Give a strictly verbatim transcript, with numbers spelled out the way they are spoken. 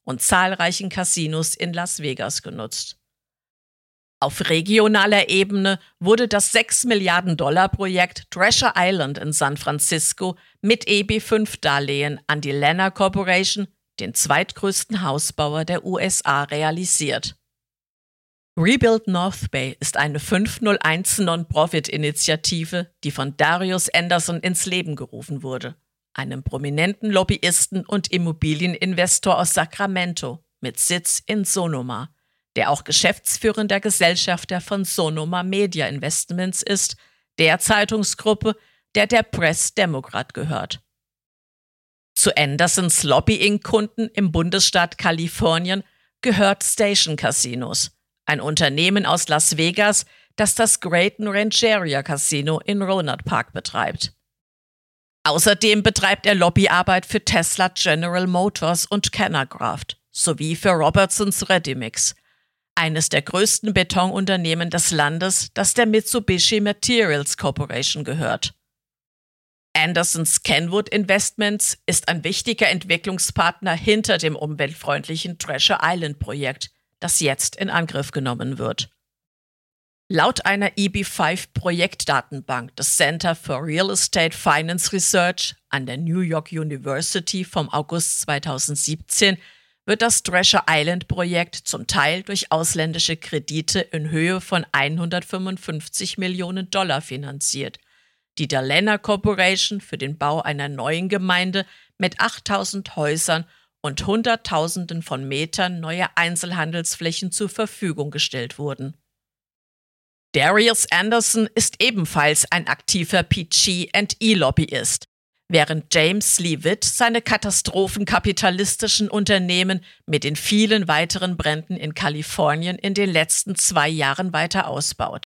und zahlreichen Casinos in Las Vegas genutzt. Auf regionaler Ebene wurde das sechs Milliarden Dollar Projekt Treasure Island in San Francisco mit E B fünf Darlehen an die Lanner Corporation, den zweitgrößten Hausbauer der U S A, realisiert. Rebuild North Bay ist eine fünf null eins Non-Profit-Initiative, die von Darius Anderson ins Leben gerufen wurde, einem prominenten Lobbyisten und Immobilieninvestor aus Sacramento mit Sitz in Sonoma, der auch geschäftsführender Gesellschafter von Sonoma Media Investments ist, der Zeitungsgruppe, der der Press Democrat gehört. Zu Andersons Lobbying-Kunden im Bundesstaat Kalifornien gehört Station Casinos, ein Unternehmen aus Las Vegas, das das Graton Rancheria Casino in Rohnert Park betreibt. Außerdem betreibt er Lobbyarbeit für Tesla General Motors und Canergraft sowie für Robertsons Ready-Mix, eines der größten Betonunternehmen des Landes, das der Mitsubishi Materials Corporation gehört. Andersons Kenwood Investments ist ein wichtiger Entwicklungspartner hinter dem umweltfreundlichen Treasure Island Projekt, das jetzt in Angriff genommen wird. Laut einer E B fünf Projektdatenbank des Center for Real Estate Finance Research an der New York University vom August zweitausendsiebzehn wird das Treasure Island Projekt zum Teil durch ausländische Kredite in Höhe von hundertfünfundfünfzig Millionen Dollar finanziert, die der Lanner Corporation für den Bau einer neuen Gemeinde mit achttausend Häusern und Hunderttausenden von Metern neuer Einzelhandelsflächen zur Verfügung gestellt wurden. Darius Anderson ist ebenfalls ein aktiver P G and E-Lobbyist, während James Lee Witt seine katastrophenkapitalistischen Unternehmen mit den vielen weiteren Bränden in Kalifornien in den letzten zwei Jahren weiter ausbaut.